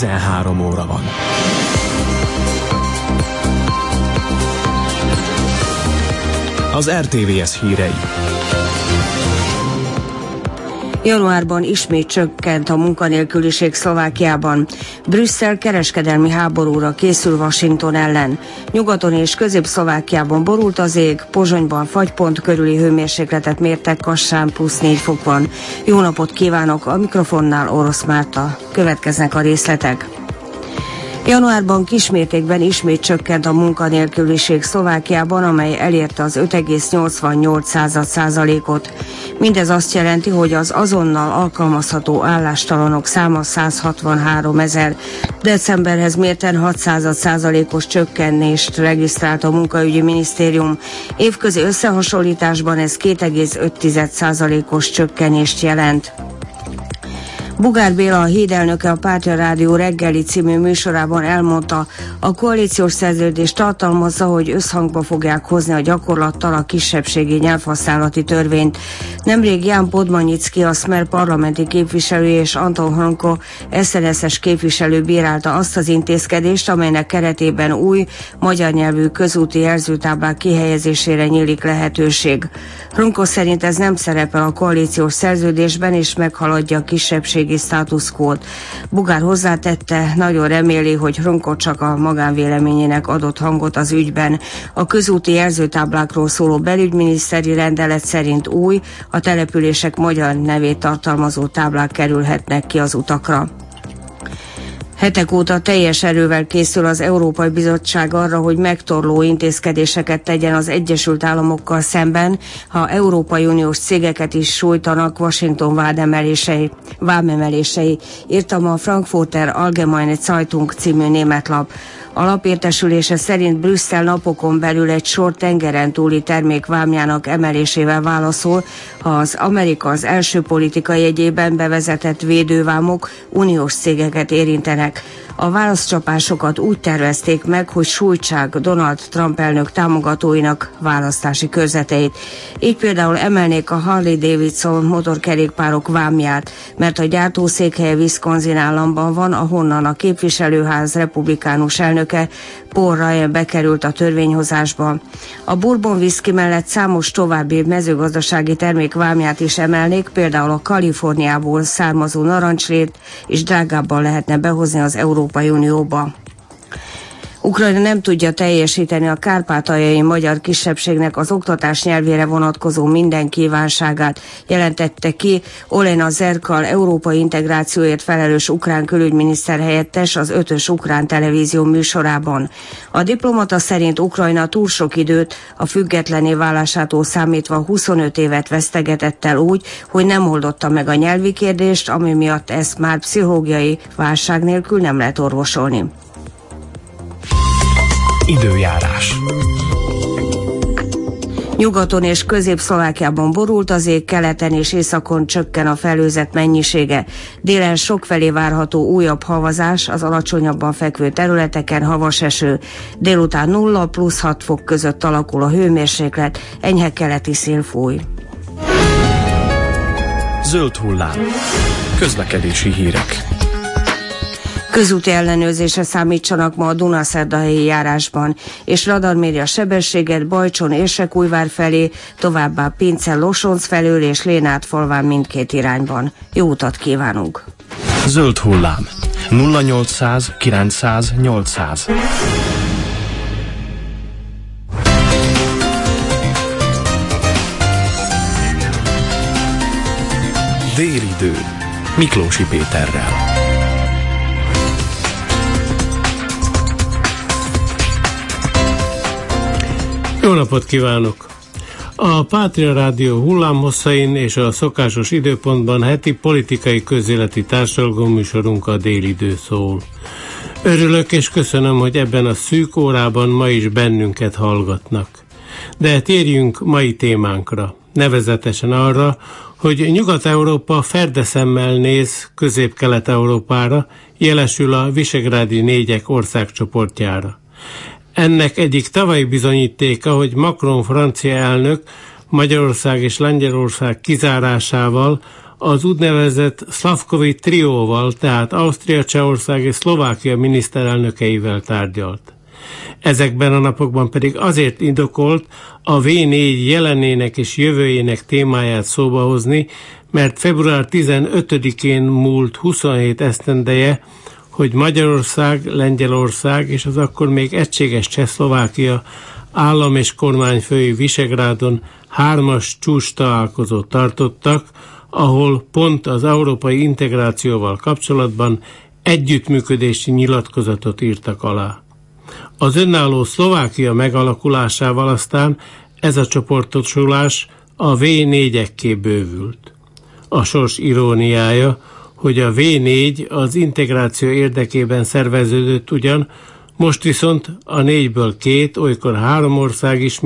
13 óra van. Az RTVS hírei. Januárban ismét csökkent a munkanélküliség Szlovákiában. Brüsszel kereskedelmi háborúra készül Washington ellen. Nyugaton és Közép-Szlovákiában borult az ég, Pozsonyban fagypont körüli hőmérsékletet mértek, Kassán +4 fok van. Jó napot kívánok, a mikrofonnál Orosz Márta. Következnek a részletek. Januárban kismértékben ismét csökkent a munkanélküliség Szlovákiában, amely elérte az 5,88%-ot. Mindez azt jelenti, hogy az azonnal alkalmazható állástalanok száma 163 000. Decemberhez mérten 6%-os csökkenést regisztrált a munkaügyi minisztérium. Évközi összehasonlításban ez 2,5%-os csökkenést jelent. Bugár Béla, a hídelnöke, a Pátria Rádió reggeli című műsorában elmondta, a koalíciós szerződés tartalmazza, hogy összhangba fogják hozni a gyakorlattal a kisebbségi nyelvhasználati törvényt. Nemrég Ján Podmanyicki, a Smer parlamenti képviselő, és Anton Hrnko, SNS-es képviselő bírálta azt az intézkedést, amelynek keretében új, magyar nyelvű közúti jelzőtáblák kihelyezésére nyílik lehetőség. Hrnko szerint ez nem szerepel a koalíciós szerződésben, és meghaladja a kisebbségi státuszkót. Bugár hozzátette, nagyon reméli, hogy Hrnko csak a magánvéleményének adott hangot az ügyben. A közúti jelzőtáblákról szóló belügyminiszteri rendelet szerint új, a települések magyar nevét tartalmazó táblák kerülhetnek ki az utakra. Hetek óta teljes erővel készül az Európai Bizottság arra, hogy megtorló intézkedéseket tegyen az Egyesült Államokkal szemben, ha Európai Uniós cégeket is sújtanak Washington vámemelései, írta ma a Frankfurter Allgemeine Zeitung című német lap. A lap értesülése szerint Brüsszel napokon belül egy sor tengeren túli termék vámjának emelésével válaszol, ha az Amerika az első politika jegyében bevezetett védővámok uniós cégeket érintenek. A válaszcsapásokat úgy tervezték meg, hogy sújtsák Donald Trump elnök támogatóinak választási körzeteit. Így például emelnék a Harley-Davidson motorkerékpárok vámját, mert a gyártó székhelye Wisconsin államban van, ahonnan a képviselőház republikánus elnöke Paul Ryan bekerült a törvényhozásba. A bourbon whisky mellett számos további mezőgazdasági termék vámját is emelnék, például a Kaliforniából származó narancslét is drágábban lehetne behozni az Európai Unióba. Ukrajna nem tudja teljesíteni a kárpátaljai magyar kisebbségnek az oktatás nyelvére vonatkozó minden kívánságát, jelentette ki Olena Zerkal, európai integrációért felelős ukrán külügyminiszter helyettes az 5-ös ukrán televízió műsorában. A diplomata szerint Ukrajna túl sok időt, a függetlenné válásától számítva 25 évet vesztegetett el úgy, hogy nem oldotta meg a nyelvi kérdést, ami miatt ezt már pszichológiai válság nélkül nem lehet orvosolni. Időjárás. Nyugaton és Közép-Szlovákiában borult az ég, keleten és északon csökken a felhőzet mennyisége. Délen sokfelé várható újabb havazás, az alacsonyabban fekvő területeken havas eső. Délután 0 + 6 fok között alakul a hőmérséklet, enyhe keleti szél fúj. Zöld hullám. Közlekedési hírek. Közúti ellenőrzésre számítsanak ma a Dunaszerdahelyi járásban, és radar méri a sebességet Bajcson Érsekújvár felé, továbbá Pincel-Losonc felől és Lénártfalván mindkét irányban. Jó utat kívánunk! Zöld hullám. 0800 900 800. Délidő. Miklósi Péterrel. Jó napot kívánok! A Pátria Rádió hullámhosszain és a szokásos időpontban heti politikai közéleti társadalomműsorunk a Délidő szól. Örülök és köszönöm, hogy ebben a szűk órában ma is bennünket hallgatnak. De térjünk mai témánkra, nevezetesen arra, hogy Nyugat-Európa ferdeszemmel néz Közép-Kelet-Európára, jelesül a visegrádi négyek országcsoportjára. Ennek egyik tavalyi bizonyítéka, hogy Macron francia elnök Magyarország és Lengyelország kizárásával az úgynevezett Slavkovy trióval, tehát Ausztria, Csehország és Szlovákia miniszterelnökeivel tárgyalt. Ezekben a napokban pedig azért indokolt a V4 jelenének és jövőjének témáját szóba hozni, mert február 15-én múlt 27 esztendeje, hogy Magyarország, Lengyelország és az akkor még egységes Csehszlovákia állam- és kormányfői Visegrádon 3-as csúcs találkozót tartottak, ahol pont az európai integrációval kapcsolatban együttműködési nyilatkozatot írtak alá. Az önálló Szlovákia megalakulásával aztán ez a csoportosulás a V4-ekké bővült. A sors iróniája, hogy a V4 az integráció érdekében szerveződött ugyan, most viszont a 4-ből 2, olykor 3 ország is